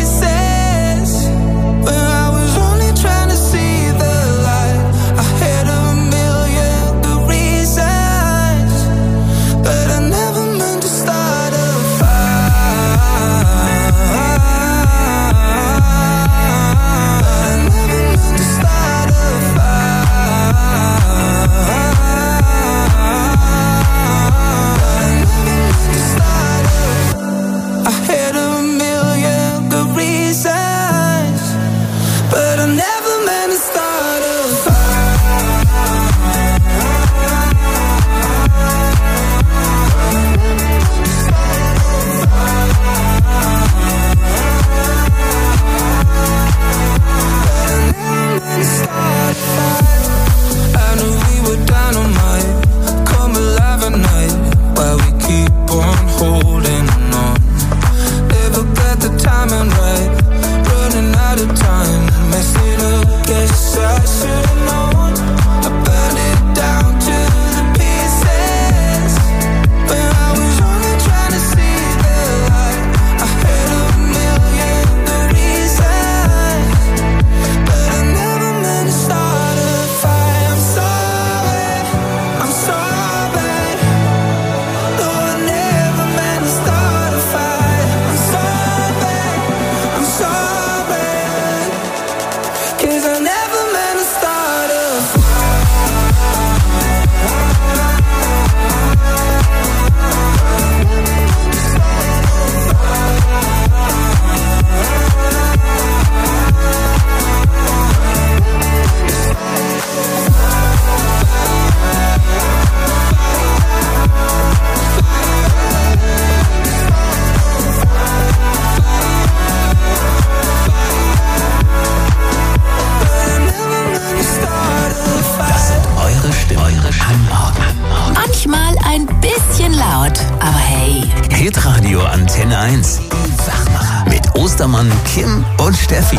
pieces, when I was only trying to see the light. I had a million Hitradio Antenne 1. Die Wachmacher mit Ostermann, Kim und Steffi.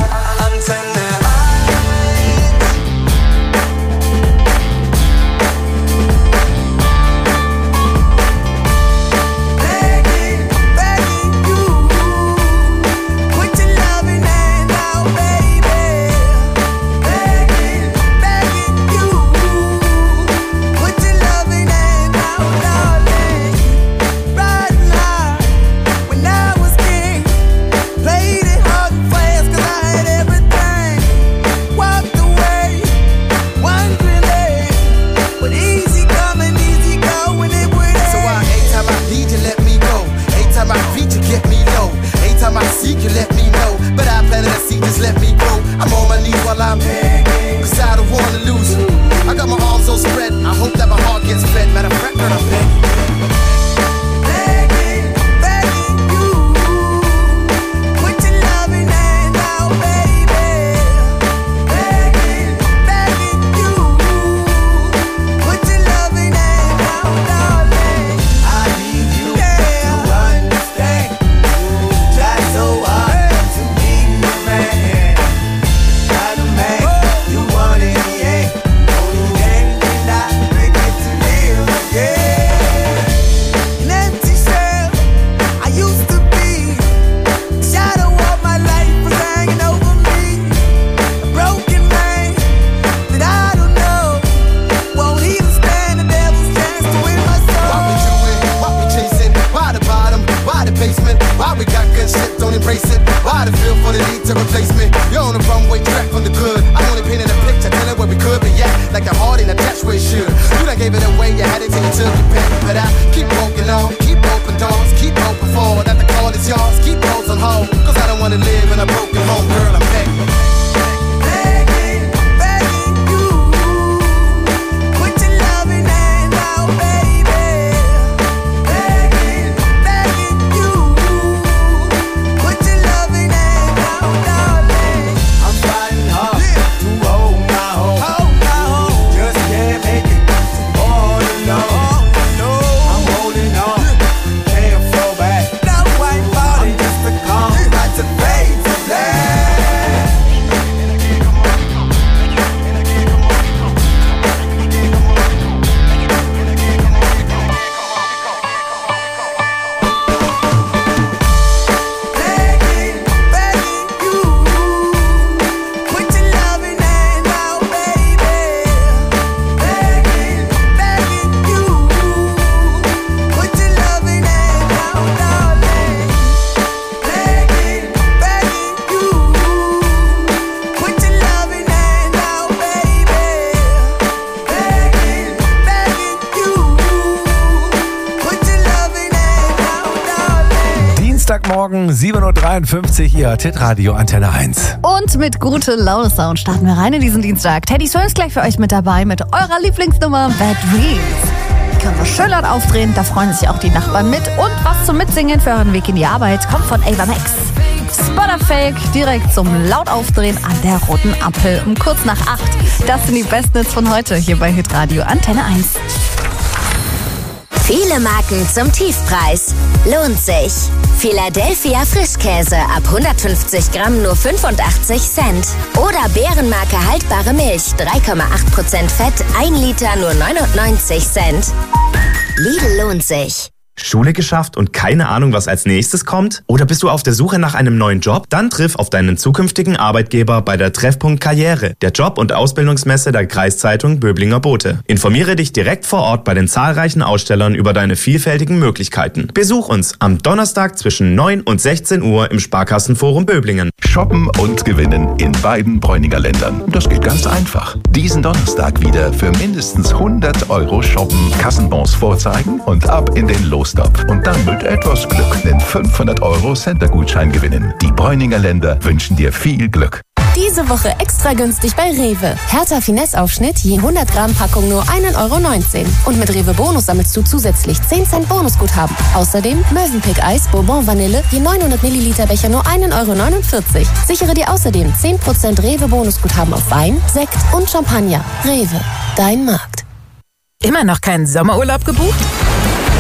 Morgen, 7.53 Uhr, ihr Hitradio Antenne 1. Und mit gute Laune Sound starten wir rein in diesen Dienstag. Teddy Swims gleich für euch mit dabei mit eurer Lieblingsnummer Bad Dreams. Die können wir schön laut aufdrehen, da freuen sich auch die Nachbarn mit. Und was zum Mitsingen für euren Weg in die Arbeit kommt von Ava Max. Spotterfake direkt zum laut aufdrehen an der roten Ampel um kurz nach 8. Das sind die besten Hits von heute hier bei Hitradio Antenne 1. Viele Marken zum Tiefpreis. Lohnt sich. Philadelphia Frischkäse ab 150 Gramm nur 85 Cent. Oder Bärenmarke haltbare Milch, 3,8% Fett, 1 Liter nur 99 Cent. Lidl lohnt sich. Schule geschafft und keine Ahnung, was als nächstes kommt? Oder bist du auf der Suche nach einem neuen Job? Dann triff auf deinen zukünftigen Arbeitgeber bei der Treffpunkt Karriere, der Job- und Ausbildungsmesse der Kreiszeitung Böblinger Bote. Informiere dich direkt vor Ort bei den zahlreichen Ausstellern über deine vielfältigen Möglichkeiten. Besuch uns am Donnerstag zwischen 9 und 16 Uhr im Sparkassenforum Böblingen. Shoppen und gewinnen in beiden Bräuninger Ländern. Das geht ganz einfach. Diesen Donnerstag wieder für mindestens 100 € shoppen, Kassenbons vorzeigen und ab in den Lostopf. Und dann mit etwas Glück einen 500 € Center-Gutschein gewinnen. Die Bräuninger Länder wünschen dir viel Glück. Diese Woche extra günstig bei Rewe. Hertha Finesse-Aufschnitt je 100 Gramm Packung nur 1,19 €. Und mit Rewe Bonus sammelst du zusätzlich 10 Cent Bonusguthaben. Außerdem Mövenpick Eis Bourbon Vanille je 900 Milliliter Becher nur 1,49 €. Sichere dir außerdem 10% Rewe Bonusguthaben auf Wein, Sekt und Champagner. Rewe, dein Markt. Immer noch keinen Sommerurlaub gebucht?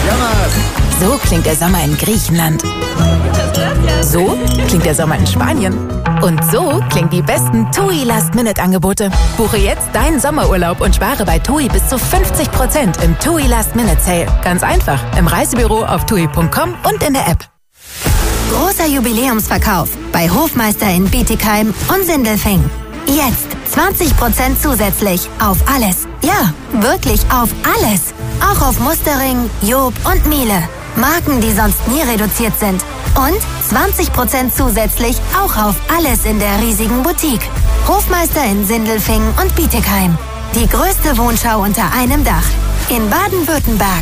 So klingt der Sommer in Griechenland. So klingt der Sommer in Spanien. Und so klingen die besten TUI Last-Minute-Angebote. Buche jetzt deinen Sommerurlaub und spare bei TUI bis zu 50% im TUI Last-Minute-Sale. Ganz einfach im Reisebüro auf TUI.com und in der App. Großer Jubiläumsverkauf bei Hofmeister in Bietigheim und Sindelfingen. Jetzt 20% zusätzlich auf alles. Ja, wirklich auf alles. Auch auf Mustering, Job und Miele. Marken, die sonst nie reduziert sind. Und 20% zusätzlich auch auf alles in der riesigen Boutique. Hofmeister in Sindelfingen und Bietigheim. Die größte Wohnschau unter einem Dach. In Baden-Württemberg.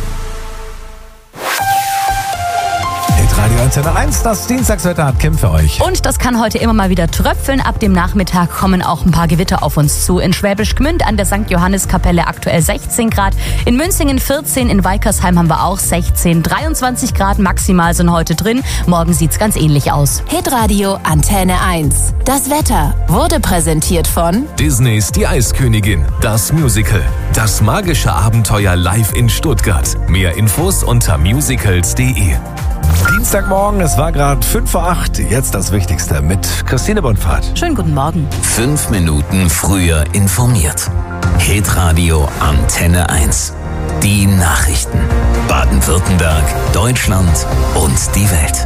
Radio Antenne 1, das Dienstagswetter hat Kim für euch. Und das kann heute immer mal wieder tröpfeln. Ab dem Nachmittag kommen auch ein paar Gewitter auf uns zu. In Schwäbisch Gmünd an der St. Johannes-Kapelle aktuell 16 Grad. In Münzingen 14, in Weikersheim haben wir auch 16. 23 Grad maximal sind heute drin. Morgen sieht's ganz ähnlich aus. Hitradio Antenne 1. Das Wetter wurde präsentiert von Disneys Die Eiskönigin, das Musical. Das magische Abenteuer live in Stuttgart. Mehr Infos unter musicals.de. Dienstagmorgen, es war gerade 5:08 Uhr. Jetzt das Wichtigste mit Christine Bonfahrt. Schönen guten Morgen. 5 Minuten früher informiert. Hitradio Antenne 1. Die Nachrichten. Baden-Württemberg, Deutschland und die Welt.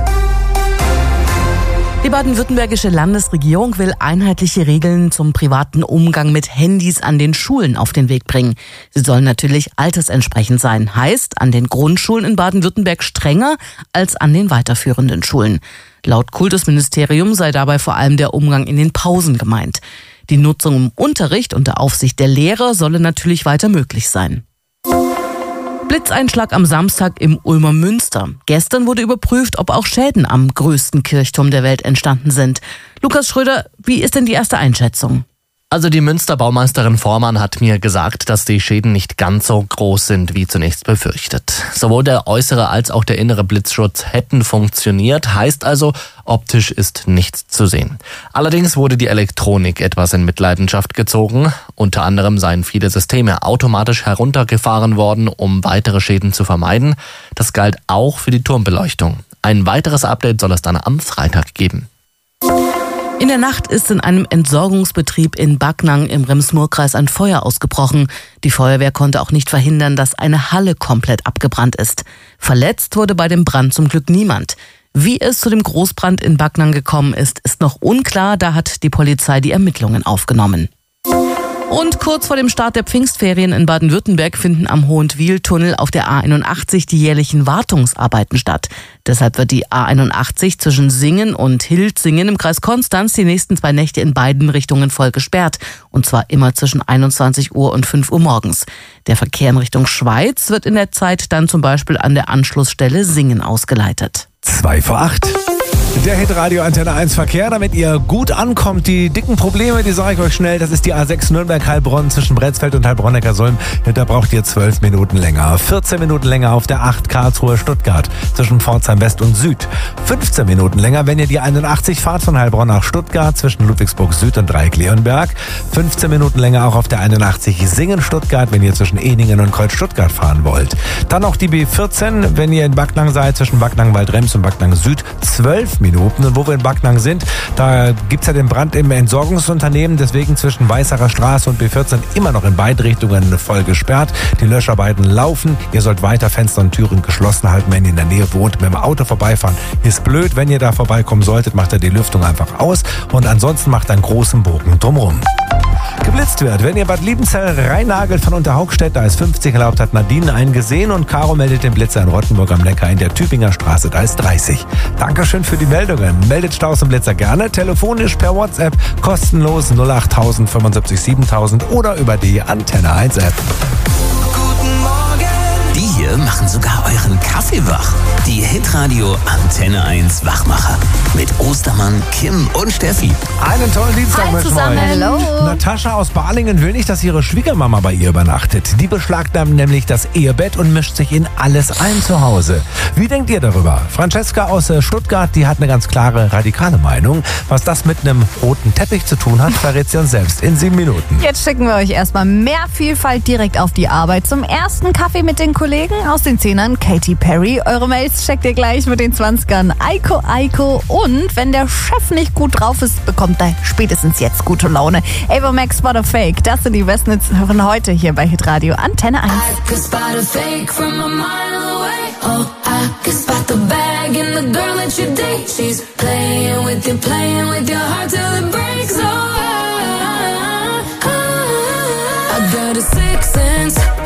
Die baden-württembergische Landesregierung will einheitliche Regeln zum privaten Umgang mit Handys an den Schulen auf den Weg bringen. Sie sollen natürlich altersentsprechend sein. Heißt, an den Grundschulen in Baden-Württemberg strenger als an den weiterführenden Schulen. Laut Kultusministerium sei dabei vor allem der Umgang in den Pausen gemeint. Die Nutzung im Unterricht unter Aufsicht der Lehrer solle natürlich weiter möglich sein. Blitzeinschlag am Samstag im Ulmer Münster. Gestern wurde überprüft, ob auch Schäden am größten Kirchturm der Welt entstanden sind. Lukas Schröder, wie ist denn die erste Einschätzung? Also die Münster-Baumeisterin Vormann hat mir gesagt, dass die Schäden nicht ganz so groß sind, wie zunächst befürchtet. Sowohl der äußere als auch der innere Blitzschutz hätten funktioniert, heißt also, optisch ist nichts zu sehen. Allerdings wurde die Elektronik etwas in Mitleidenschaft gezogen. Unter anderem seien viele Systeme automatisch heruntergefahren worden, um weitere Schäden zu vermeiden. Das galt auch für die Turmbeleuchtung. Ein weiteres Update soll es dann am Freitag geben. In der Nacht ist in einem Entsorgungsbetrieb in Backnang im Rems-Murr-Kreis ein Feuer ausgebrochen. Die Feuerwehr konnte auch nicht verhindern, dass eine Halle komplett abgebrannt ist. Verletzt wurde bei dem Brand zum Glück niemand. Wie es zu dem Großbrand in Backnang gekommen ist, ist noch unklar. Da hat die Polizei die Ermittlungen aufgenommen. Und kurz vor dem Start der Pfingstferien in Baden-Württemberg finden am Hohentwiel-Tunnel auf der A81 die jährlichen Wartungsarbeiten statt. Deshalb wird die A81 zwischen Singen und Hiltzingen im Kreis Konstanz die nächsten 2 Nächte in beiden Richtungen voll gesperrt. Und zwar immer zwischen 21 Uhr und 5 Uhr morgens. Der Verkehr in Richtung Schweiz wird in der Zeit dann zum Beispiel an der Anschlussstelle Singen ausgeleitet. 7:55 Der Hitradio Antenne 1 Verkehr, damit ihr gut ankommt. Die dicken Probleme, die sage ich euch schnell, das ist die A6 Nürnberg-Heilbronn zwischen Bretzfeld und Heilbronn-Neckarsulm. Da braucht ihr 12 Minuten länger. 14 Minuten länger auf der 8 Karlsruhe-Stuttgart zwischen Pforzheim West und Süd. 15 Minuten länger, wenn ihr die 81 fahrt von Heilbronn nach Stuttgart zwischen Ludwigsburg Süd und Dreieck-Leonberg. 15 Minuten länger auch auf der 81 Singen-Stuttgart, wenn ihr zwischen Ehningen und Kreuz-Stuttgart fahren wollt. Dann noch die B14, wenn ihr in Backnang seid, zwischen Backnang-Waldrems und Backnang Süd. 12 Minuten. Und wo wir in Backnang sind, da gibt's ja den Brand im Entsorgungsunternehmen, deswegen zwischen Weißacher Straße und B14 immer noch in beide Richtungen voll gesperrt. Die Löscharbeiten laufen. Ihr sollt weiter Fenster und Türen geschlossen halten, wenn ihr in der Nähe wohnt. Mit dem Auto vorbeifahren ist blöd. Wenn ihr da vorbeikommen solltet, macht ihr die Lüftung einfach aus und ansonsten macht einen großen Bogen drumherum. Geblitzt wird, wenn ihr Bad Liebenzell reinnagelt von Unterhaugstedt, da ist 50 erlaubt, hat Nadine einen gesehen und Caro meldet den Blitzer in Rottenburg am Neckar in der Tübinger Straße, da ist 30. Dankeschön für die Meldungen. Meldet Staus und Blitzer gerne, telefonisch per WhatsApp, kostenlos 08000 75 7000 oder über die Antenne 1 App. Die hier machen sogar euren Kaffee wach. Die Hitradio Antenne 1 Wachmacher. Mit Ostermann, Kim und Steffi. Einen tollen Dienstag Hi mit zusammen. euch. Hallo. Natascha aus Balingen will nicht, dass ihre Schwiegermama bei ihr übernachtet. Die beschlagnahmt nämlich das Ehebett und mischt sich in alles ein zu Hause. Wie denkt ihr darüber? Francesca aus Stuttgart, die hat eine ganz klare, radikale Meinung. Was das mit einem roten Teppich zu tun hat, verrät sie uns selbst in 7 Minuten. Jetzt schicken wir euch erstmal mehr Vielfalt direkt auf die Arbeit. Zum ersten Kaffee mit den Kollegen. Regen aus den 10ern Katy Perry. Eure Mails checkt ihr gleich mit den 20ern Aiko. Und wenn der Chef nicht gut drauf ist, bekommt er spätestens jetzt gute Laune. Ava Max, Spot a Fake. Das sind die besten Hits von heute hier bei Hitradio Antenne 1. I could spot a fake from a mile away. Oh, I could spot the bag in the girl that you date. She's playing with your heart till it breaks. Oh, I got a sixth sense.